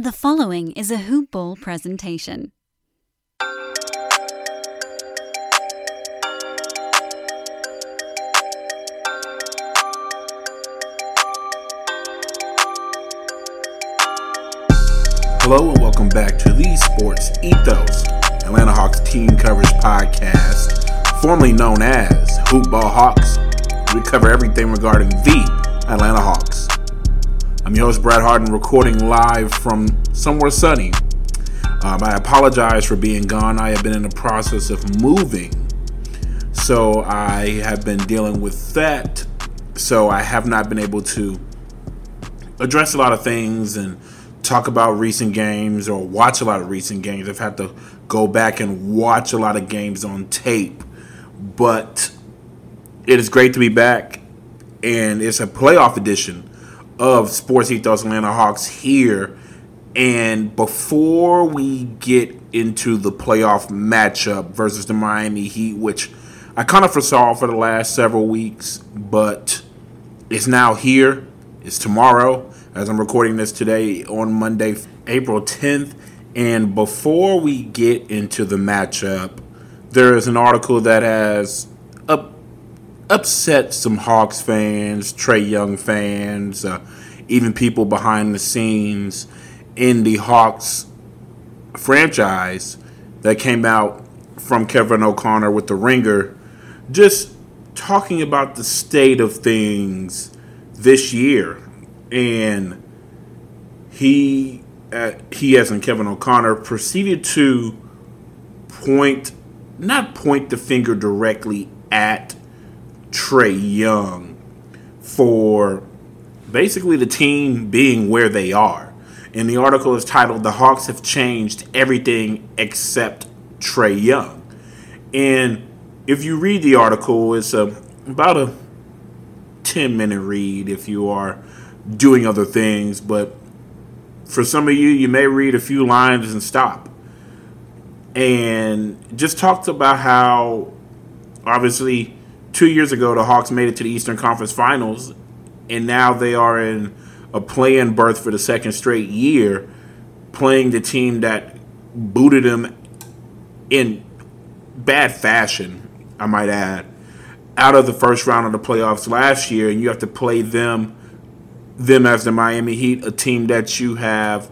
The following is a Hoop Ball presentation. Hello and welcome back to the Sports Ethos Atlanta Hawks team coverage podcast, formerly known as Hoop Ball Hawks. We cover everything regarding the Atlanta Hawks. I'm your host, Brad Harden, recording live from somewhere sunny. I apologize for being gone. I have been in the process of moving, so I have been dealing with that. So I have not been able to address a lot of things and talk about recent games or watch a lot of recent games. I've had to go back and watch a lot of games on tape. But it is great to be back, and it's a playoff edition of Sports Ethos Atlanta Hawks here. And before we get into the playoff matchup versus the Miami Heat, which I kind of foresaw for the last several weeks, but it's now here. It's tomorrow, as I'm recording this today on Monday, April 10th. And before we get into the matchup, there is an article that has upset some Hawks fans, Trae Young fans, even people behind the scenes in the Hawks franchise that came out from Kevin O'Connor with The Ringer, just talking about the state of things this year. And he as in Kevin O'Connor, proceeded to not point the finger directly at Trae Young for basically the team being where they are. And the article is titled, "The Hawks Have Changed Everything Except Trae Young." And if you read the article, it's about a 10-minute read if you are doing other things. But for some of you, you may read a few lines and stop. And just talked about how, obviously, 2 years ago, the Hawks made it to the Eastern Conference Finals, and now they are in a play-in berth for the second straight year, playing the team that booted them in bad fashion, I might add, out of the first round of the playoffs last year, and you have to play them as the Miami Heat, a team that you have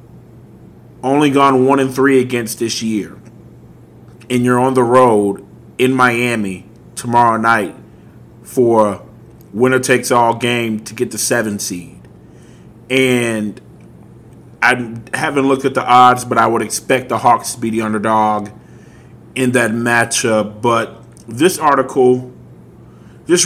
only gone 1-3 against this year. And you're on the road in Miami tomorrow night for a winner-takes-all game to get the 7 seed. And I haven't looked at the odds, but I would expect the Hawks to be the underdog in that matchup. But this article just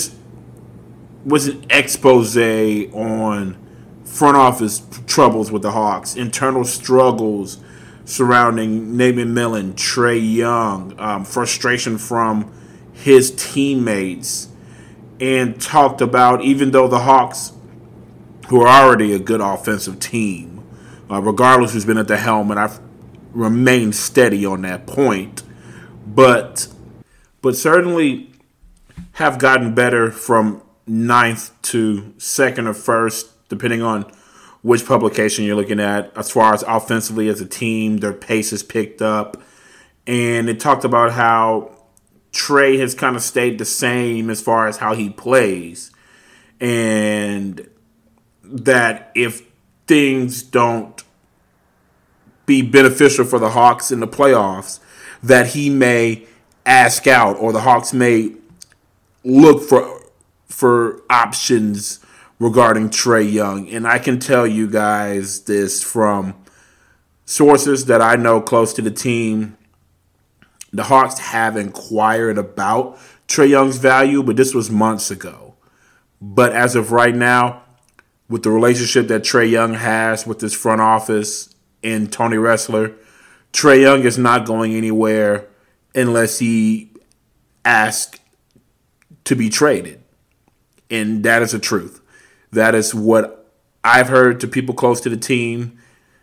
was an expose on front office troubles with the Hawks, internal struggles surrounding Nate McMillan, Trae Young, frustration from his teammates, and talked about, even though the Hawks, who are already a good offensive team, regardless who's been at the helm, and I've remained steady on that point, but certainly have gotten better from 9th to 2nd or 1st, depending on which publication you're looking at, as far as offensively as a team. Their pace has picked up. And it talked about how Trae has kind of stayed the same as far as how he plays. And that if things don't be beneficial for the Hawks in the playoffs, that he may ask out, or the Hawks may look for options regarding Trae Young. And I can tell you guys this from sources that I know close to the team. The Hawks have inquired about Trae Young's value, but this was months ago. But as of right now, with the relationship that Trae Young has with his front office and Tony Ressler, Trae Young is not going anywhere unless he asks to be traded. And that is the truth. That is what I've heard to people close to the team.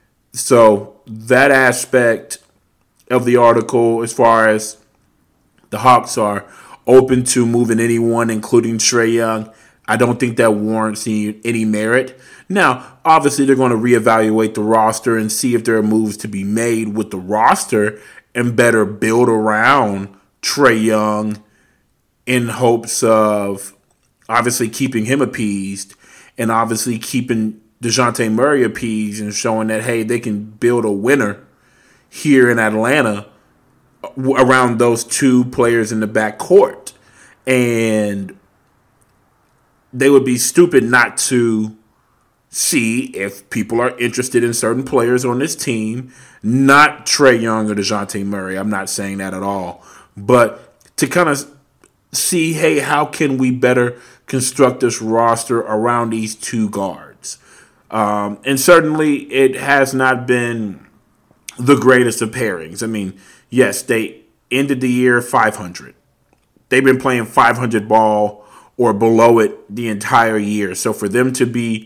So that aspect of the article, as far as the Hawks are open to moving anyone, including Trae Young, I don't think that warrants any merit. Now, obviously, they're going to reevaluate the roster and see if there are moves to be made with the roster and better build around Trae Young in hopes of obviously keeping him appeased and obviously keeping DeJounte Murray appeased and showing that, hey, they can build a winner here in Atlanta around those two players in the backcourt. And they would be stupid not to see if people are interested in certain players on this team, not Trae Young or DeJounte Murray. I'm not saying that at all. But to kind of see, hey, how can we better construct this roster around these two guards? And certainly it has not been the greatest of pairings. I mean, yes, they ended the year 500. They've been playing 500 ball or below it the entire year. So for them to be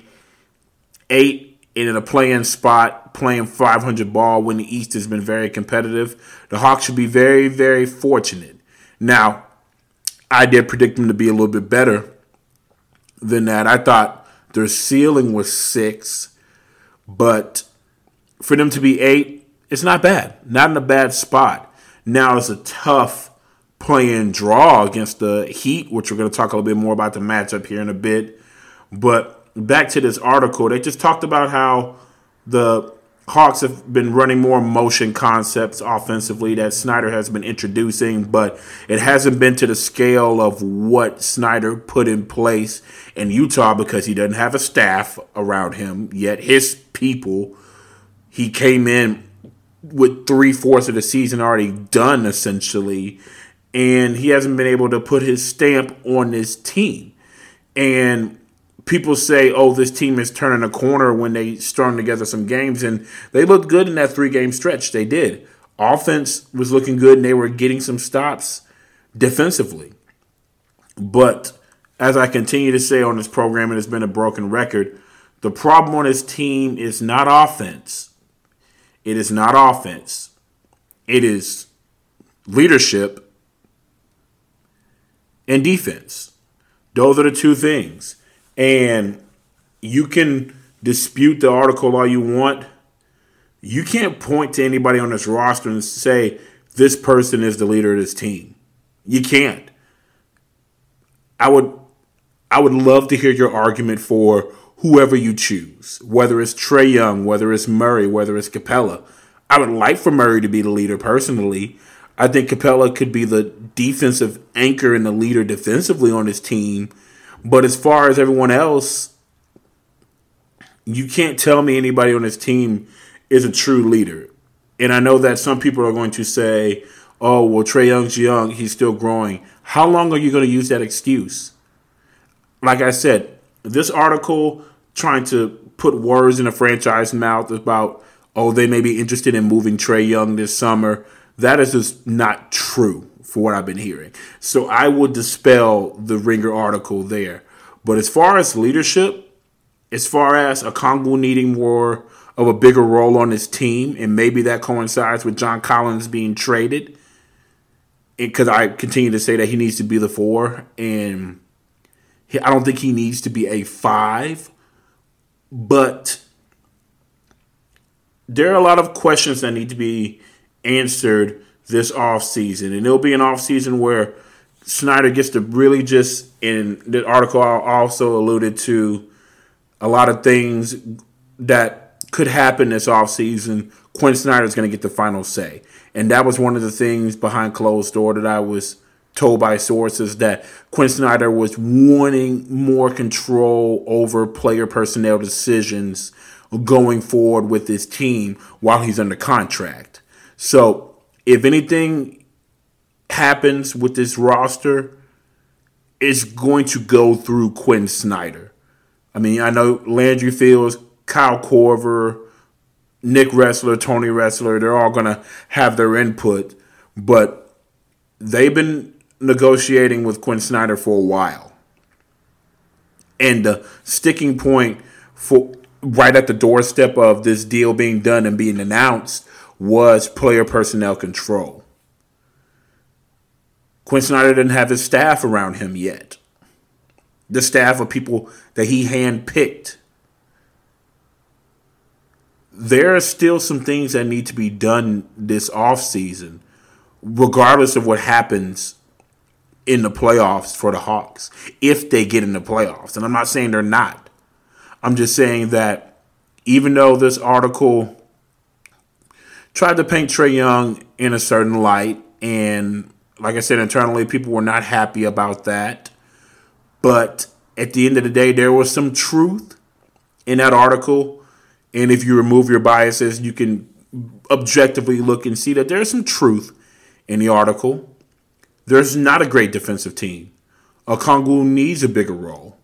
8 in a play-in spot, playing 500 ball when the East has been very competitive, the Hawks should be very, very fortunate. Now, I did predict them to be a little bit better than that. I thought their ceiling was 6, but for them to be 8, it's not bad. Not in a bad spot. Now it's a tough play-in draw against the Heat, which we're going to talk a little bit more about the matchup here in a bit. But back to this article, they just talked about how the Hawks have been running more motion concepts offensively that Snyder has been introducing, but it hasn't been to the scale of what Snyder put in place in Utah because he doesn't have a staff around him yet. His people, he came in with 3/4 of the season already done essentially, and he hasn't been able to put his stamp on this team. And people say, oh, this team is turning a corner when they strung together some games, and they looked good in that 3-game stretch. They did. Offense was looking good, and they were getting some stops defensively. But as I continue to say on this program, and it's been a broken record, the problem on this team is not offense. It is not offense. It is leadership and defense. Those are the two things. And you can dispute the article all you want. You can't point to anybody on this roster and say, this person is the leader of this team. You can't. I would love to hear your argument for whoever you choose, whether it's Trae Young, whether it's Murray, whether it's Capella. I would like for Murray to be the leader personally. I think Capella could be the defensive anchor and the leader defensively on this team. But as far as everyone else, you can't tell me anybody on this team is a true leader. And I know that some people are going to say, oh, well, Trae Young's young. He's still growing. How long are you going to use that excuse? Like I said, this article trying to put words in a franchise mouth about, oh, they may be interested in moving Trae Young this summer. That is just not true for what I've been hearing. So I would dispel the Ringer article there. But as far as leadership, as far as Okongwu needing more of a bigger role on his team, and maybe that coincides with John Collins being traded, because I continue to say that he needs to be the 4, and I don't think he needs to be a 5, but there are a lot of questions that need to be answered this offseason. And it'll be an offseason where Snyder gets to really just, in the article I also alluded to, a lot of things that could happen this offseason. Quinn Snyder is going to get the final say. And that was one of the things behind closed door that I was told by sources, that Quinn Snyder was wanting more control over player personnel decisions going forward with his team while he's under contract. So if anything happens with this roster, it's going to go through Quinn Snyder. I mean, I know Landry Fields, Kyle Korver, Nick Ressler, Tony Ressler, they're all going to have their input, but they've been negotiating with Quinn Snyder for a while. And the sticking point for right at the doorstep of this deal being done and being announced was player personnel control. Quinn Snyder didn't have his staff around him yet. The staff of people that he handpicked there are still some things that need to be done this offseason, regardless of what happens in the playoffs for the Hawks, if they get in the playoffs. And I'm not saying they're not. I'm just saying that even though this article tried to paint Trae Young in a certain light, and like I said, internally, people were not happy about that. But at the end of the day, there was some truth in that article. And if you remove your biases, you can objectively look and see that there's some truth in the article. There's not a great defensive team. Okongwu needs a bigger role.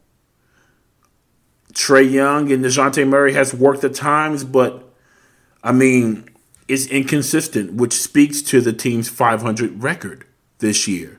Trae Young and DeJounte Murray has worked at times, but, it's inconsistent, which speaks to the team's 500 record this year.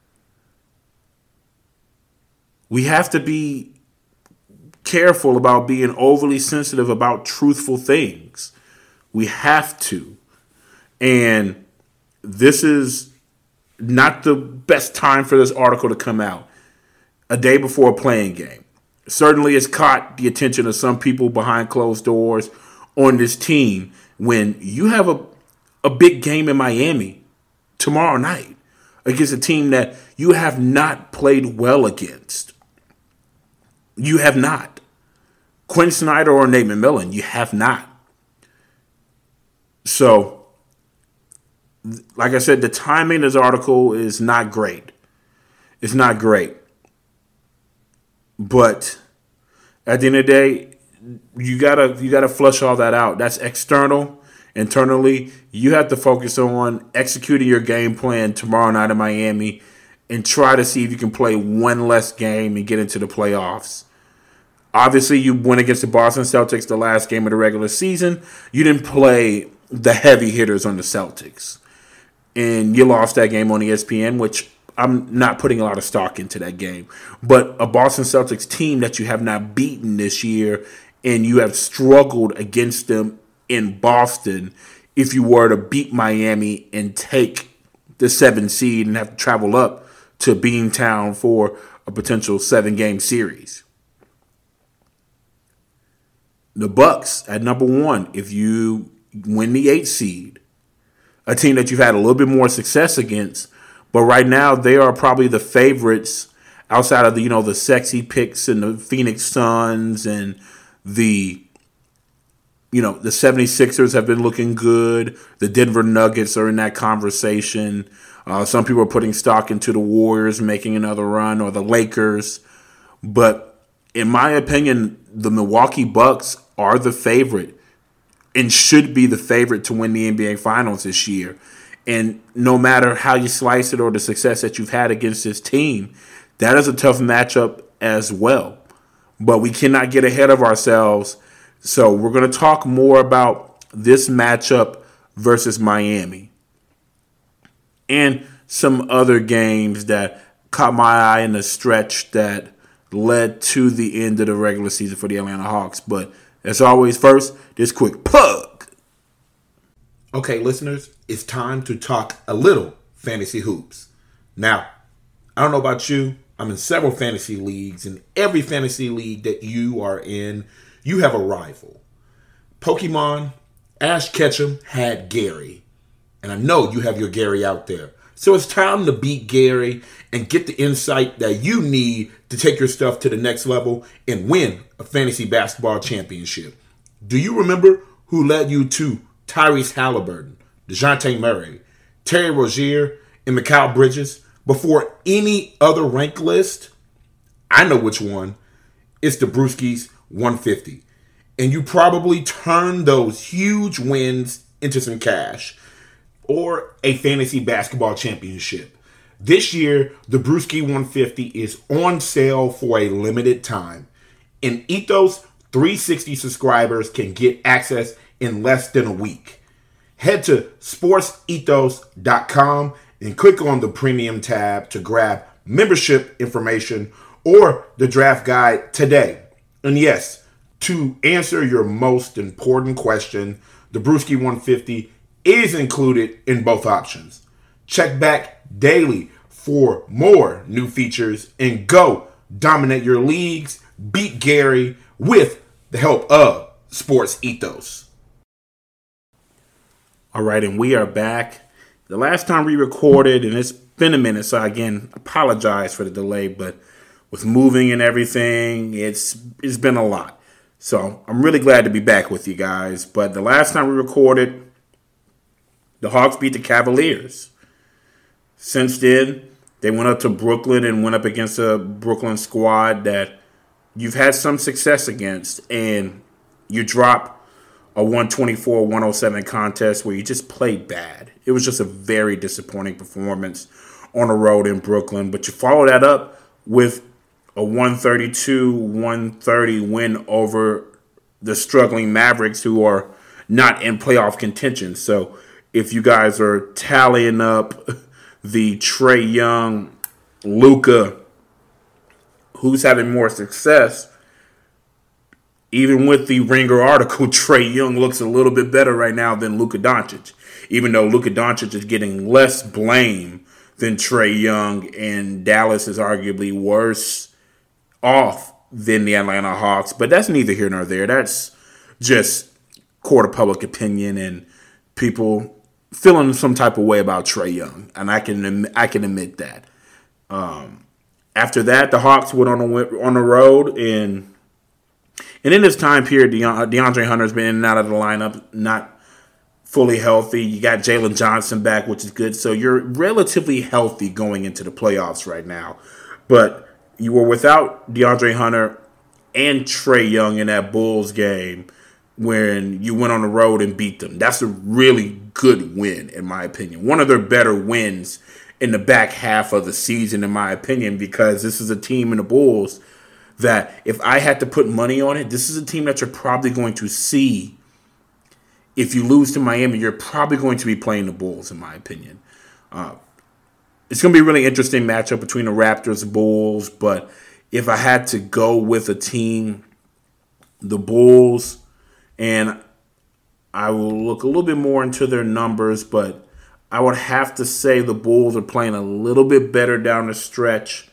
We have to be careful about being overly sensitive about truthful things. We have to. And this is not the best time for this article to come out a day before a playing game. Certainly it's caught the attention of some people behind closed doors on this team when you have a big game in Miami tomorrow night against a team that you have not played well against. You have not. Quinn Snyder or Nate McMillan, you have not. So, like I said, the timing of this article is not great. It's not great. But at the end of the day, you gotta flush all that out. That's external. Internally, you have to focus on executing your game plan tomorrow night in Miami and try to see if you can play one less game and get into the playoffs. Obviously, you went against the Boston Celtics the last game of the regular season. You didn't play the heavy hitters on the Celtics. And you lost that game on ESPN, which I'm not putting a lot of stock into that game. But a Boston Celtics team that you have not beaten this year, and you have struggled against them in Boston if you were to beat Miami and take the 7 seed and have to travel up to Beantown for a potential 7-game series. The Bucks at number 1, if you win the 8 seed, a team that you've had a little bit more success against, but right now they are probably the favorites outside of the sexy picks and the Phoenix Suns and the 76ers have been looking good. The Denver Nuggets are in that conversation. Some people are putting stock into the Warriors making another run or the Lakers. But in my opinion, the Milwaukee Bucks are the favorite and should be the favorite to win the NBA Finals this year. And no matter how you slice it or the success that you've had against this team, that is a tough matchup as well. But we cannot get ahead of ourselves. So we're going to talk more about this matchup versus Miami and some other games that caught my eye in the stretch that led to the end of the regular season for the Atlanta Hawks. But as always, first, this quick plug. Okay, listeners, it's time to talk a little fantasy hoops. Now, I don't know about you. I'm in several fantasy leagues. In every fantasy league that you are in, you have a rival. Pokemon, Ash Ketchum had Gary. And I know you have your Gary out there. So it's time to beat Gary and get the insight that you need to take your stuff to the next level and win a fantasy basketball championship. Do you remember who led you to Tyrese Halliburton, DeJounte Murray, Terry Rozier, and Mikal Bridges before any other rank list? I know which one. It's the Brewskis 150. And you probably turned those huge wins into some cash or a fantasy basketball championship. This year, the Brewski 150 is on sale for a limited time. And Ethos 360 subscribers can get access in less than a week. Head to sportsethos.com and click on the premium tab to grab membership information or the draft guide today. And yes, to answer your most important question, the Brewski 150 is included in both options. Check back daily for more new features and go dominate your leagues, beat Gary with the help of Sports Ethos. All right, and we are back. The last time we recorded, and it's been a minute, so again, apologize for the delay, but with moving and everything, it's been a lot. So I'm really glad to be back with you guys. But the last time we recorded, the Hawks beat the Cavaliers. Since then, they went up to Brooklyn and went up against a Brooklyn squad that you've had some success against, and you drop a 124-107 contest where you just played bad. It was just a very disappointing performance on the road in Brooklyn. But you follow that up with a 132-130 win over the struggling Mavericks, who are not in playoff contention. So if you guys are tallying up the Trae Young, Luka, who's having more success, even with the Ringer article, Trae Young looks a little bit better right now than Luka Doncic, even though Luka Doncic is getting less blame than Trae Young, and Dallas is arguably worse off than the Atlanta Hawks. But that's neither here nor there. That's just court of public opinion and people feeling some type of way about Trae Young, and I can admit that. After that, the Hawks went on the road, and in this time period, DeAndre Hunter's been in and out of the lineup, not fully healthy. You got Jalen Johnson back, which is good. So you're relatively healthy going into the playoffs right now. But you were without DeAndre Hunter and Trae Young in that Bulls game when you went on the road and beat them. That's a really good win, in my opinion. One of their better wins in the back half of the season, in my opinion, because this is a team in the Bulls that if I had to put money on it, this is a team that you're probably going to see. If you lose to Miami, you're probably going to be playing the Bulls, in my opinion. It's going to be a really interesting matchup between the Raptors and Bulls, but if I had to go with a team, the Bulls, and I will look a little bit more into their numbers, but I would have to say the Bulls are playing a little bit better down the stretch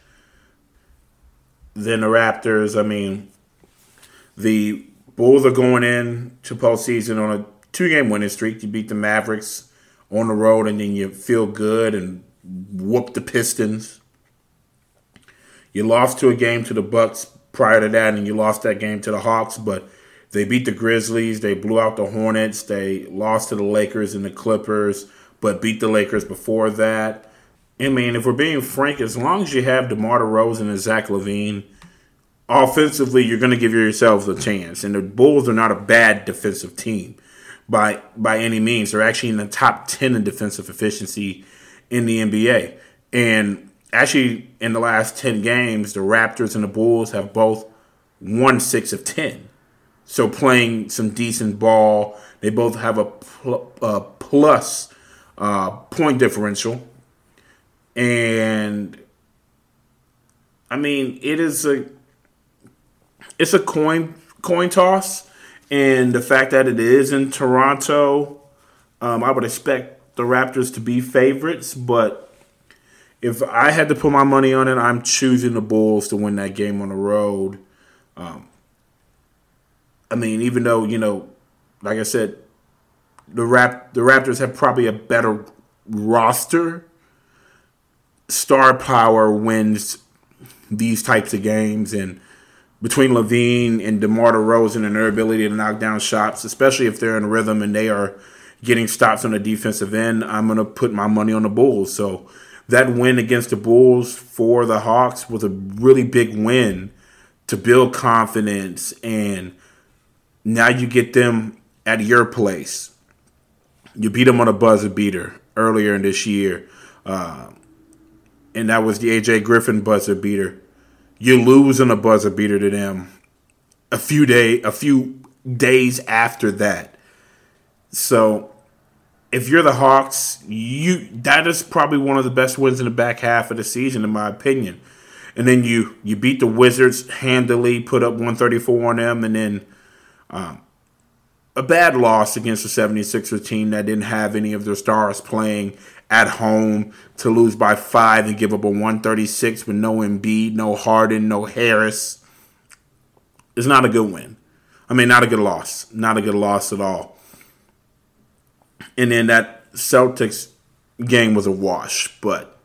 than the Raptors. I mean, the Bulls are going in to postseason on a 2-game winning streak. You beat the Mavericks on the road, and then you feel good and whoop the Pistons. You lost to a game to the Bucks prior to that, and you lost that game to the Hawks, but they beat the Grizzlies. They blew out the Hornets. They lost to the Lakers and the Clippers, but beat the Lakers before that. I mean, if we're being frank, as long as you have DeMar DeRozan and Zach LaVine, offensively, you're going to give yourselves a chance. And the Bulls are not a bad defensive team by any means. They're actually in the top 10 in defensive efficiency in the NBA. And actually, in the last 10 games, the Raptors and the Bulls have both won 6 of 10. So playing some decent ball. They both have a plus point differential. And I mean, it's a coin toss, and the fact that it is in Toronto, I would expect the Raptors to be favorites. But if I had to put my money on it, I'm choosing the Bulls to win that game on the road. I mean, even though, like I said, the Raptors have probably a better roster. Star power wins these types of games, and between LaVine and DeMar DeRozan and their ability to knock down shots, especially if they're in rhythm and they are getting stops on the defensive end, I'm going to put my money on the Bulls. So that win against the Bulls for the Hawks was a really big win to build confidence, and now you get them at your place. You beat them on a buzzer beater earlier in this year. And that was the A.J. Griffin buzzer beater. You lose on a buzzer beater to them a few days after that. So if you're the Hawks, that is probably one of the best wins in the back half of the season, in my opinion. And then you beat the Wizards handily, put up 134 on them, and then a bad loss against the 76ers team that didn't have any of their stars playing at home, to lose by 5 and give up a 136 with no Embiid, no Harden, no Harris. It's not a good win. I mean, not a good loss. Not a good loss at all. And then that Celtics game was a wash. But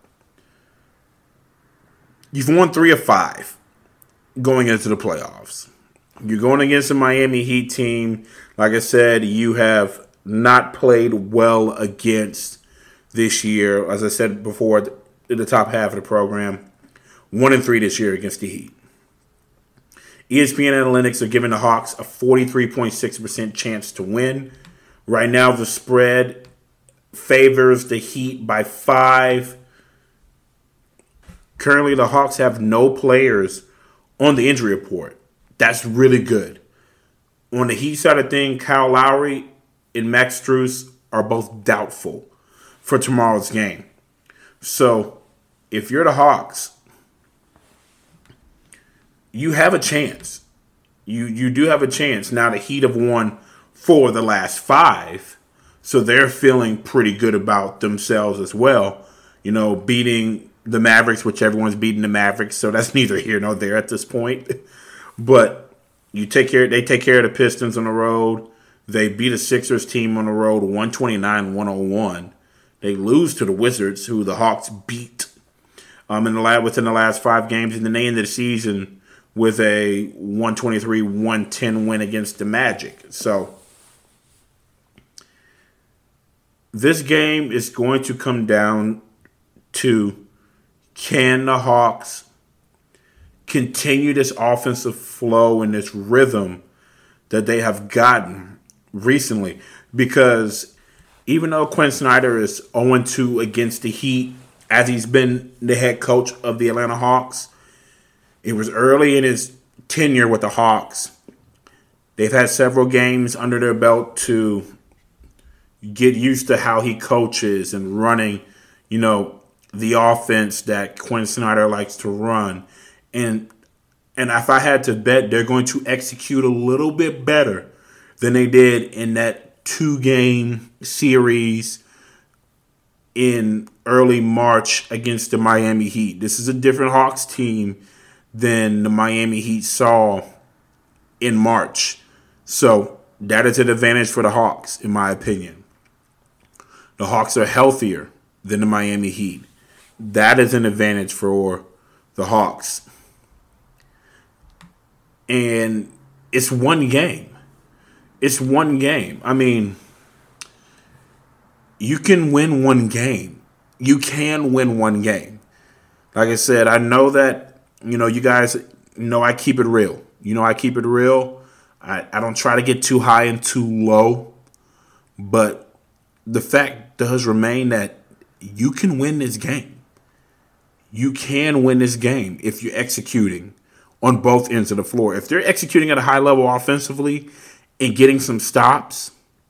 you've won 3 of 5 going into the playoffs. You're going against the Miami Heat team. Like I said, you have not played well against this year. As I said before, in the top half of the program, 1-3 this year against the Heat. ESPN Analytics are giving the Hawks a 43.6% chance to win. Right now, the spread favors the Heat by 5. Currently, the Hawks have no players on the injury report. That's really good. On the Heat side of things, Kyle Lowry and Max Strus are both doubtful for tomorrow's game. So, if you're the Hawks, you have a chance. You do have a chance. Now, the Heat have won 4 of the last 5, so they're feeling pretty good about themselves as well. You know, beating the Mavericks, which everyone's beating the Mavericks, so that's neither here nor there at this point. But they take care of the Pistons on the road. They beat a Sixers team on the road 129-101. They lose to the Wizards, who the Hawks beat within the last 5 games, and then they ended the season with a 123-110 win against the Magic. So this game is going to come down to, can the Hawks continue this offensive flow and this rhythm that they have gotten recently? Because even though Quinn Snyder is 0-2 against the Heat, as he's been the head coach of the Atlanta Hawks, it was early in his tenure with the Hawks. They've had several games under their belt to get used to how he coaches and running, the offense that Quinn Snyder likes to run. And if I had to bet, they're going to execute a little bit better than they did in that 2-game series in early March against the Miami Heat. This is a different Hawks team than the Miami Heat saw in March. So that is an advantage for the Hawks, in my opinion. The Hawks are healthier than the Miami Heat. That is an advantage for the Hawks. And it's one game. It's one game. I mean, you can win one game. You can win one game. Like I said, I know that, you guys know I keep it real. I keep it real. I don't try to get too high and too low. But the fact does remain that you can win this game. You can win this game if you're executing on both ends of the floor. If they're executing at a high level offensively and getting some stops,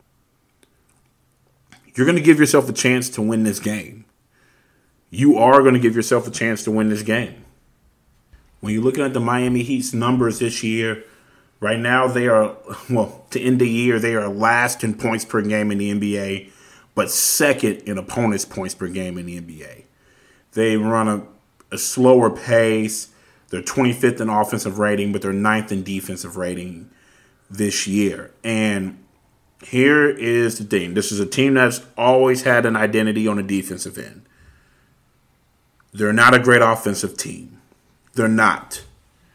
you're going to give yourself a chance to win this game. You are going to give yourself a chance to win this game. When you're looking at the Miami Heat's numbers this year, right now they are, to end the year, they are last in points per game in the NBA, but second in opponents' points per game in the NBA. They run a slower pace. They're 25th in offensive rating, but they're 9th in defensive rating this year. And here is the thing. This is a team that's always had an identity on the defensive end. They're not a great offensive team. They're not.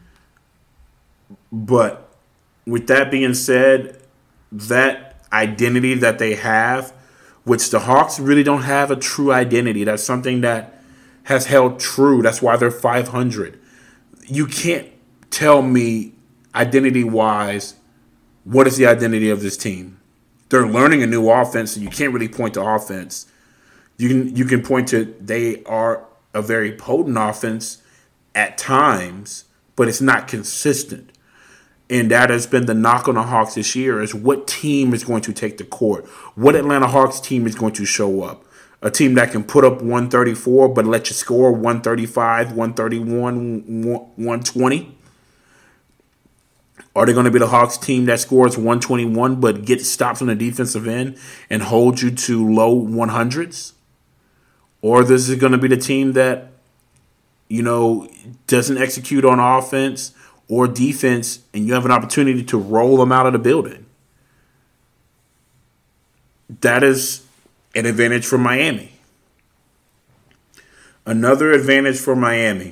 But with that being said, that identity that they have, which the Hawks really don't have a true identity. That's something that has held true. That's why they're 500. You can't tell me identity-wise what is the identity of this team. They're learning a new offense, and you can't really point to offense. You can point to they are a very potent offense at times, but it's not consistent. And that has been the knock on the Hawks this year, is what team is going to take the court. What Atlanta Hawks team is going to show up. A team that can put up 134 but let you score 135, 131, 120. Are they going to be the Hawks team that scores 121 but gets stops on the defensive end and holds you to low 100s? Or this is going to be the team that, doesn't execute on offense or defense, and you have an opportunity to roll them out of the building? That is an advantage for Miami. Another advantage for Miami,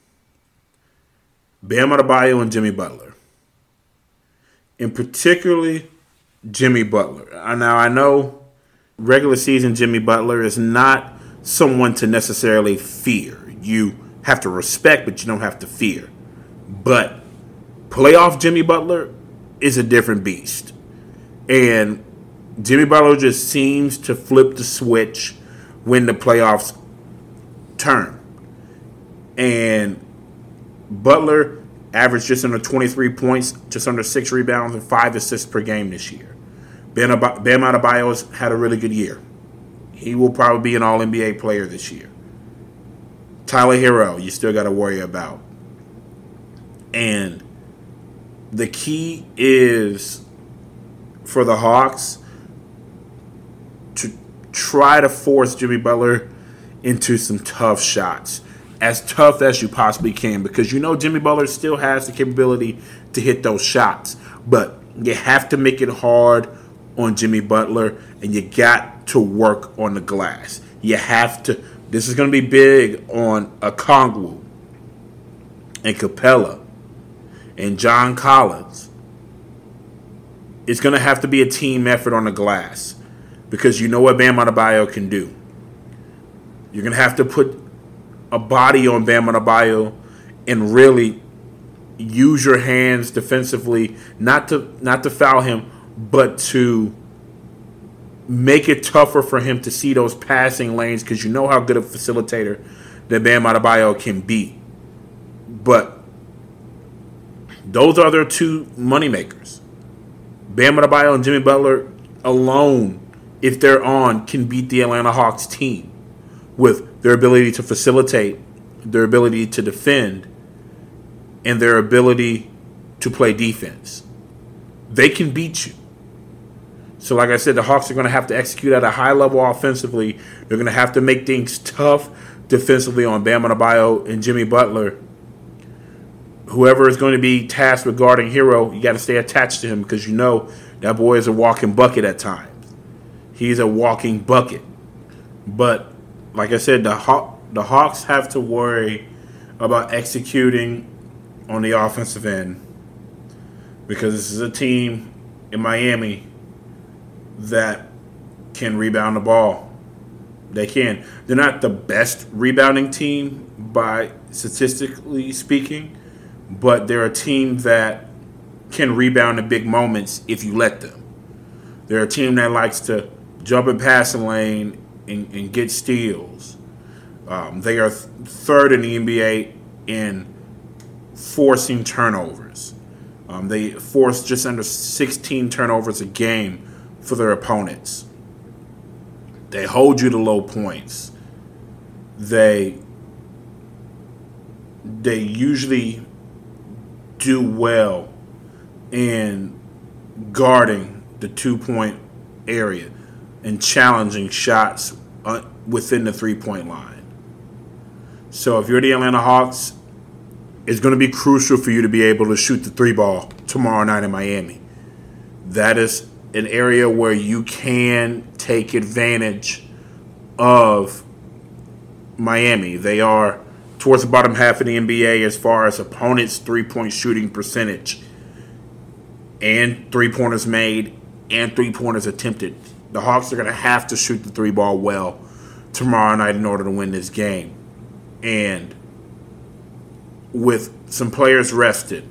Bam Adebayo and Jimmy Butler. And particularly Jimmy Butler. Now, I know regular season Jimmy Butler is not someone to necessarily fear. You have to respect, but you don't have to fear. But playoff Jimmy Butler is a different beast. And Jimmy Butler just seems to flip the switch when the playoffs turn. And Butler averaged just under 23 points, just under 6 rebounds, and 5 assists per game this year. Bam Adebayo's had a really good year. He will probably be an All-NBA player this year. Tyler Hero, you still got to worry about. And the key is for the Hawks to try to force Jimmy Butler into some tough shots. As tough as you possibly can, because you know Jimmy Butler still has the capability to hit those shots. But you have to make it hard on Jimmy Butler, and you got to work on the glass. You have to. This is going to be big on Okongwu and Capella and John Collins. It's going to have to be a team effort on the glass, because you know what Bam Adebayo can do. You're going to have to put a body on Bam Adebayo and really use your hands defensively, not to foul him, but to make it tougher for him to see those passing lanes, because you know how good a facilitator that Bam Adebayo can be. But those are their two moneymakers. Bam Adebayo and Jimmy Butler alone, if they're on, can beat the Atlanta Hawks team with their ability to facilitate, their ability to defend, and their ability to play defense. They can beat you. So like I said, the Hawks are going to have to execute at a high level offensively. They're going to have to make things tough defensively on Bam Adebayo and Jimmy Butler. Whoever is going to be tasked with guarding Hero, you got to stay attached to him, because you know that boy is a walking bucket at times. He's a walking bucket. But like I said, the Hawks have to worry about executing on the offensive end, because this is a team in Miami that can rebound the ball. They can. They're not the best rebounding team by statistically speaking, but they're a team that can rebound in big moments if you let them. They're a team that likes to jump and pass the lane and get steals. They are third in the NBA in forcing turnovers. They force just under 16 turnovers a game for their opponents. They hold you to low points. They usually do well in guarding the 2-point area and challenging shots within the 3-point line. So if you're the Atlanta Hawks, it's going to be crucial for you to be able to shoot the 3-ball tomorrow night in Miami. That is an area where you can take advantage of Miami. They are towards the bottom half of the NBA as far as opponents' 3-point shooting percentage, and 3-pointers made and 3-pointers attempted. The Hawks are going to have to shoot the 3-ball well tomorrow night in order to win this game. And with some players rested,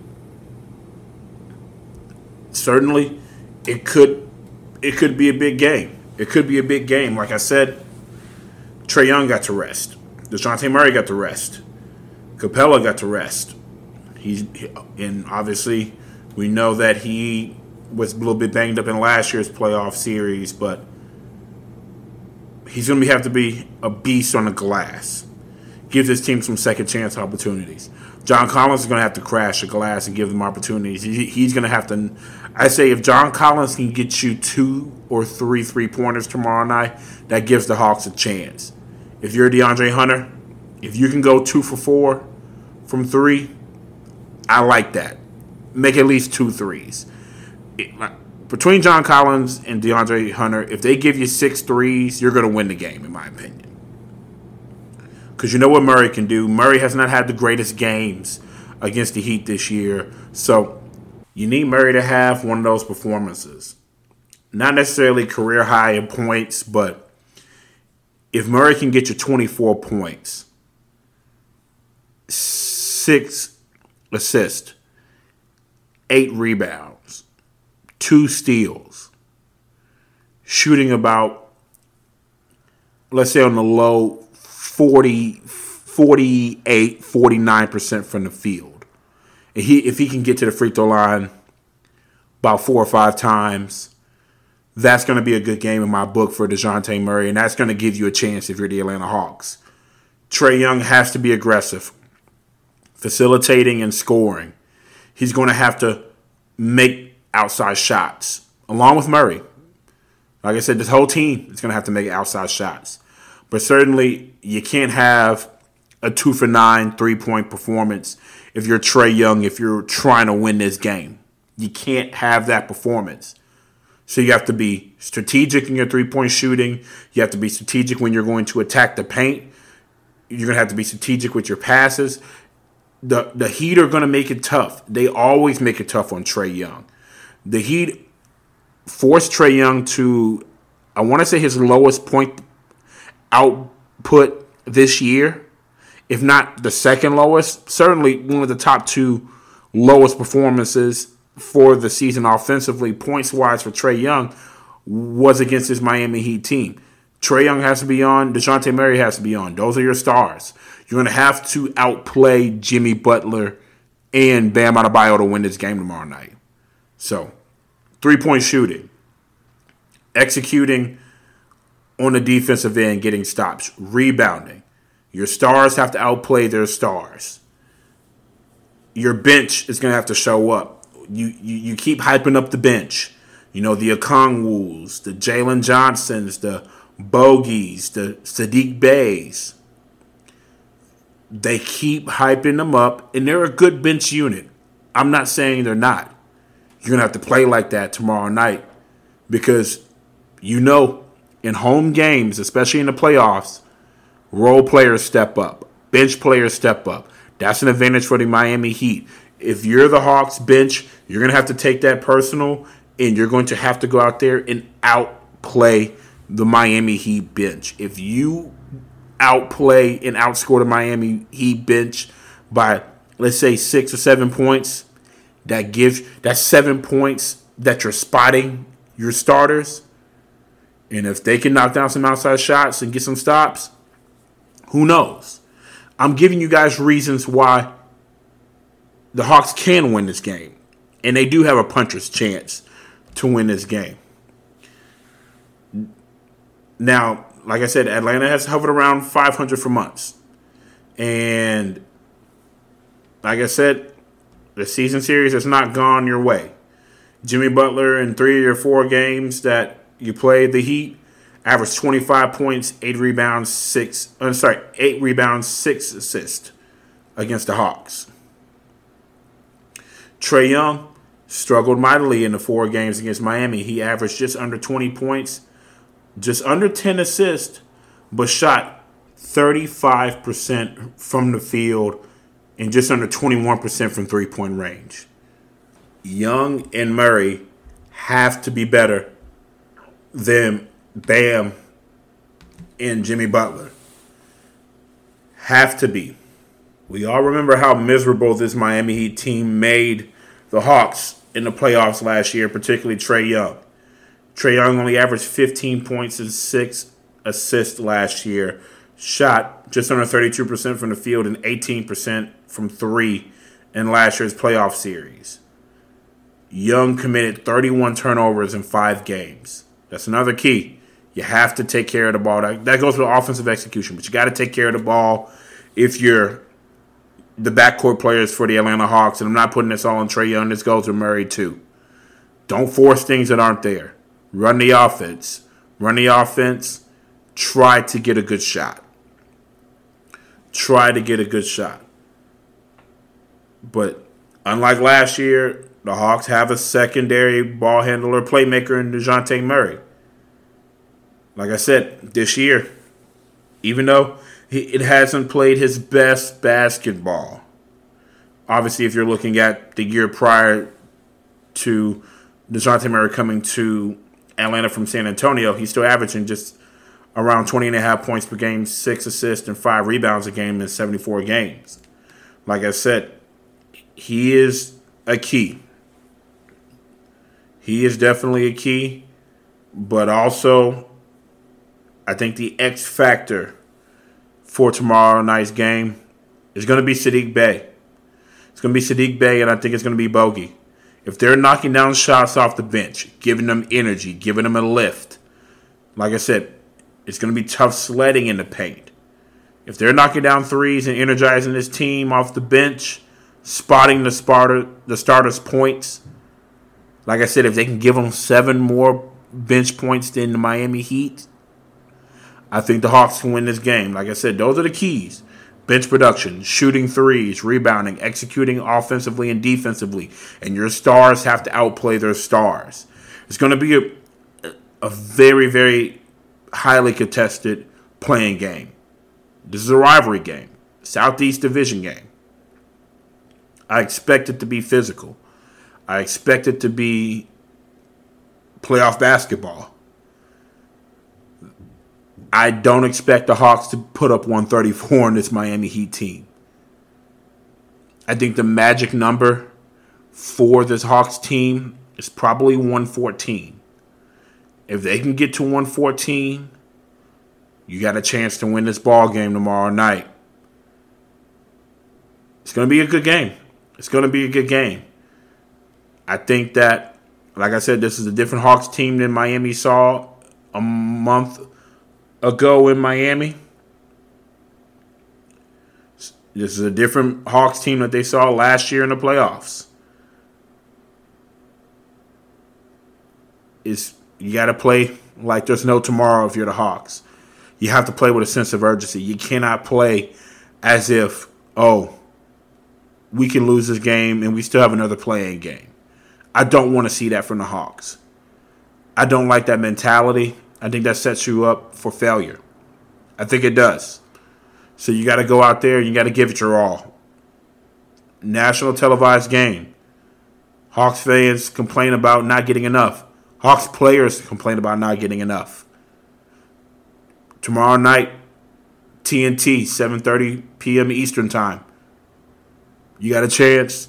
certainly it could be a big game. It could be a big game. Like I said, Trae Young got to rest. DeJounte Murray got to rest. Capella got to rest. And obviously we know that he was a little bit banged up in last year's playoff series, but he's going to have to be a beast on the glass. Gives his team some second chance opportunities. John Collins is going to have to crash the glass and give them opportunities. He's going to have to. I say if John Collins can get you 2 or 3 3-pointers tomorrow night, that gives the Hawks a chance. If you're DeAndre Hunter, if you can go 2 for 4 from 3, I like that. Make at least 2 threes. between John Collins and DeAndre Hunter, if they give you 6 threes, you're going to win the game, in my opinion. Because you know what Murray can do. Murray has not had the greatest games against the Heat this year. So you need Murray to have one of those performances. Not necessarily career high in points, but if Murray can get you 24 points, 6 assists, 8 rebounds, 2 steals, shooting about, let's say on the low, 48, 49% from the field. And if he can get to the free throw line about 4 or 5 times, that's going to be a good game in my book for DeJounte Murray, and that's going to give you a chance if you're the Atlanta Hawks. Trae Young has to be aggressive, facilitating and scoring. He's going to have to make outside shots, along with Murray. Like I said, this whole team is going to have to make outside shots. But certainly, you can't have a 2-for-9 3-point performance if you're Trae Young, if you're trying to win this game. You can't have that performance. So you have to be strategic in your 3-point shooting. You have to be strategic when you're going to attack the paint. You're going to have to be strategic with your passes. The Heat are going to make it tough. They always make it tough on Trae Young. The Heat forced Trae Young to, I want to say, his lowest point output this year, if not the second lowest, certainly one of the top 2 lowest performances for the season offensively, points-wise for Trae Young, was against his Miami Heat team. Trae Young has to be on. DeJounte Murray has to be on. Those are your stars. You're going to have to outplay Jimmy Butler and Bam Adebayo to win this game tomorrow night. So, 3-point shooting, executing on the defensive end, getting stops, rebounding. Your stars have to outplay their stars. Your bench is going to have to show up. You keep hyping up the bench. You know, the Okongwus, the Jalen Johnsons, the Bogies, the Sadiq Beys. They keep hyping them up, and they're a good bench unit. I'm not saying they're not. You're going to have to play like that tomorrow night because, you know, in home games, especially in the playoffs, role players step up. Bench players step up. That's an advantage for the Miami Heat. If you're the Hawks bench, you're going to have to take that personal, and you're going to have to go out there and outplay the Miami Heat bench. If you outplay and outscore the Miami Heat bench by, let's say, 6 or 7 points, that's 7 points that you're spotting your starters. And if they can knock down some outside shots and get some stops, who knows? I'm giving you guys reasons why the Hawks can win this game. And they do have a puncher's chance to win this game. Now, like I said, Atlanta has hovered around 500 for months. And like I said, the season series has not gone your way. Jimmy Butler in 3 or 4 games that you played the Heat averaged 25 points, 8 rebounds, 6 assists against the Hawks. Trae Young struggled mightily in the 4 games against Miami. He averaged just under 20 points, just under 10 assists, but shot 35% from the field and just under 21% from 3-point range. Young and Murray have to be better than Bam and Jimmy Butler. Have to be. We all remember how miserable this Miami Heat team made the Hawks in the playoffs last year, particularly Trae Young. Trae Young only averaged 15 points and 6 assists last year. Shot just under 32% from the field and 18% from 3 in last year's playoff series. Young committed 31 turnovers in 5 games. That's another key. You have to take care of the ball. That goes with offensive execution, but you got to take care of the ball if you're the backcourt players for the Atlanta Hawks. And I'm not putting this all on Trae Young. This goes with Murray, too. Don't force things that aren't there. Run the offense. Run the offense. Try to get a good shot. Try to get a good shot. But unlike last year, The Hawks have a secondary ball handler, playmaker in DeJounte Murray. Like I said, this year, even though it hasn't played his best basketball, obviously if you're looking at the year prior to DeJounte Murray coming to Atlanta from San Antonio, he's still averaging just around 20.5 points per game, 6 assists, and 5 rebounds a game in 74 games. Like I said, he is a key. He is definitely a key, but also I think the X factor for tomorrow night's game is going to be Saddiq Bey. It's going to be Saddiq Bey, and I think it's going to be Bogey. If they're knocking down shots off the bench, giving them energy, giving them a lift, like I said, it's going to be tough sledding in the paint. If they're knocking down threes and energizing this team off the bench, spotting the starters' points, like I said, if they can give them 7 more bench points than the Miami Heat, I think the Hawks can win this game. Like I said, those are the keys. Bench production, shooting threes, rebounding, executing offensively and defensively. And your stars have to outplay their stars. It's going to be a very, very highly contested playing game. This is a rivalry game. Southeast Division game. I expect it to be physical. I expect it to be playoff basketball. I don't expect the Hawks to put up 134 on this Miami Heat team. I think the magic number for this Hawks team is probably 114. If they can get to 114, you got a chance to win this ball game tomorrow night. It's going to be a good game. It's going to be a good game. I think that, like I said, this is a different Hawks team than Miami saw a month ago in Miami. This is a different Hawks team that they saw last year in the playoffs. You got to play like there's no tomorrow if you're the Hawks. You have to play with a sense of urgency. You cannot play as if, we can lose this game and we still have another play-in game. I don't want to see that from the Hawks. I don't like that mentality. I think that sets you up for failure. I think it does. So you got to go out there and you got to give it your all. National televised game. Hawks fans complain about not getting enough. Hawks players complain about not getting enough. Tomorrow night, TNT, 7:30 p.m. Eastern Time. You got a chance.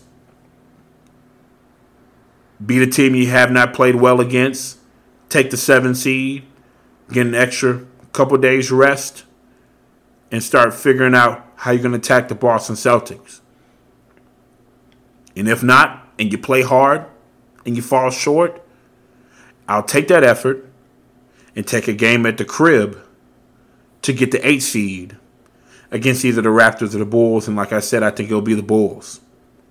Beat a team you have not played well against. Take the 7 seed. Get an extra couple days rest. And start figuring out how you're going to attack the Boston Celtics. And if not, and you play hard, and you fall short, I'll take that effort and take a game at the crib to get the 8 seed against either the Raptors or the Bulls. And like I said, I think it'll be the Bulls.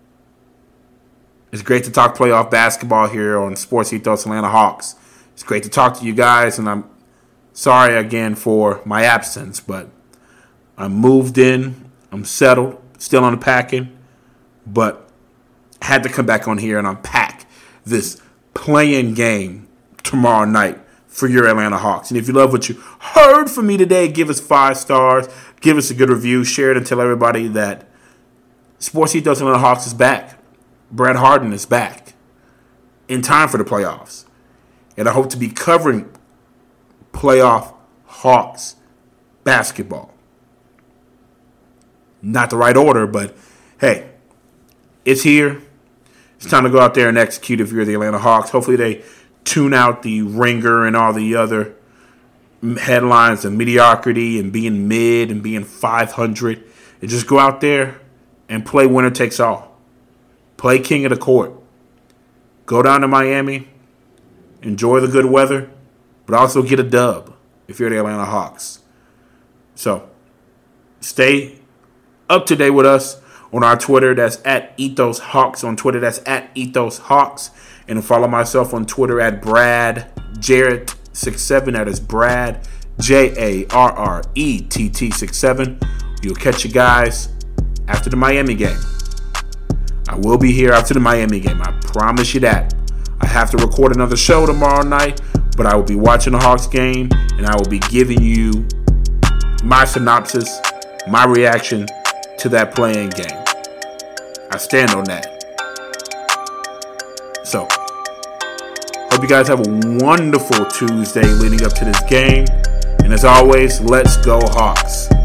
It's great to talk playoff basketball here on Sports Ethos Atlanta Hawks. It's great to talk to you guys, and I'm sorry again for my absence, but I'm moved in, I'm settled, still unpacking, but had to come back on here and unpack this play-in game tomorrow night for your Atlanta Hawks. And if you love what you heard from me today, give us 5 stars, give us a good review, share it, and tell everybody that Sports Ethos Atlanta Hawks is back. Brad Harden is back in time for the playoffs. And I hope to be covering playoff Hawks basketball. Not the right order, but hey, it's here. It's time to go out there and execute if you're the Atlanta Hawks. Hopefully they tune out the Ringer and all the other headlines of mediocrity and being mid and being 500. And just go out there and play winner takes all. Play king of the court. Go down to Miami. Enjoy the good weather. But also get a dub if you're the Atlanta Hawks. So, stay up to date with us on our Twitter. That's at Ethos Hawks. On Twitter, that's at Ethos Hawks. And follow myself on Twitter at Brad Jarrett67. That is Brad JARRETT67. You'll catch you guys after the Miami game. I will be here after the Miami game. I promise you that. I have to record another show tomorrow night, but I will be watching the Hawks game, and I will be giving you my synopsis, my reaction to that playing game. I stand on that. So, hope you guys have a wonderful Tuesday leading up to this game. And as always, let's go Hawks.